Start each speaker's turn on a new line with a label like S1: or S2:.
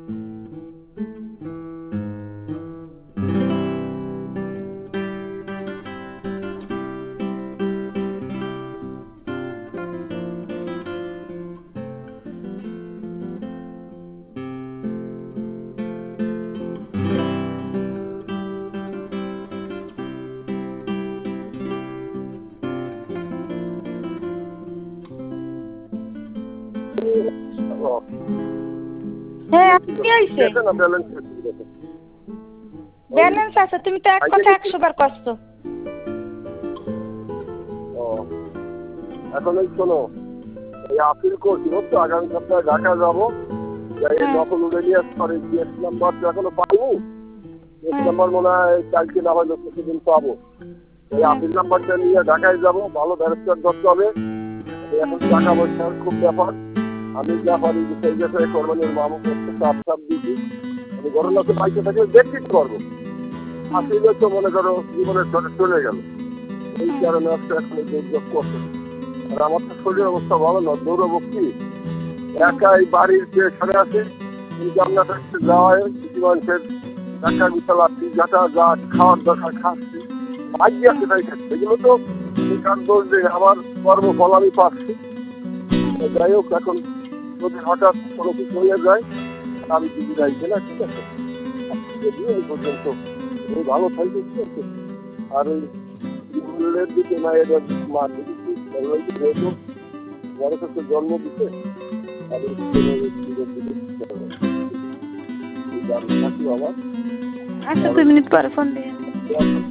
S1: হ্যাঁ কি হইছে? ব্যালেন্স আছে, তুমি তো এক কথা 100 বার কষ্ট।
S2: এখন এই শোনো, এই আপিল করছি বুঝছো, আগামী সপ্তাহে ঢাকা যাবো, যখন উঠে নিয়ে আসতে জিএস নাম্বার তো এখনো পাইনি। জিএস নাম্বার মনে হয় কালকে না হয়তো প্রতিদিন পাবো। এই আপিল নাম্বারটা নিয়ে ঢাকায় যাবো, ভালো ব্যারিস্টার ধরতে হবে। এখন টাকা পয়সার খুব ব্যাপার, আমি যা পারি সেই বিষয়ে কোরবানির মামু করতে চাপ দিচ্ছি। আমি ঘটনাকে পাইতে থেকে দেখতে পারবো। আসলে তো মনে করো জীবনের সাথে চলে গেল, এই কারণে আসতে এখন এই দুর্যোগ করতে। আর আমার তো শরীরের অবস্থা ভালো না, দৌড়াবো কি একাই বাড়ির যে সাথে আছে জান্নাতে যাওয়ায় কিছু মানুষের টাকা বিশাল আসছি, যাটা যা খাওয়ার দরকার খাচ্ছি, ভাগ্য আছে তাই খাচ্ছি। এগুলো তো কার দোষ যে আমার কর্মফল আমি পাচ্ছি। যাই হোক, এখন যদি হঠাৎ কোনো কিছু হয়ে যায় আমি যদি যাইছে না, ঠিক আছে যদি এই পর্যন্ত আমি ভালো থাকবে, ঠিক আছে। আর ওই মূল্যের দিকে না এটা মা দিদি যেহেতু বড় কাছে জন্ম দিতে আর
S1: আচ্ছা 2 মিনিট পরে ফোন দিয়ে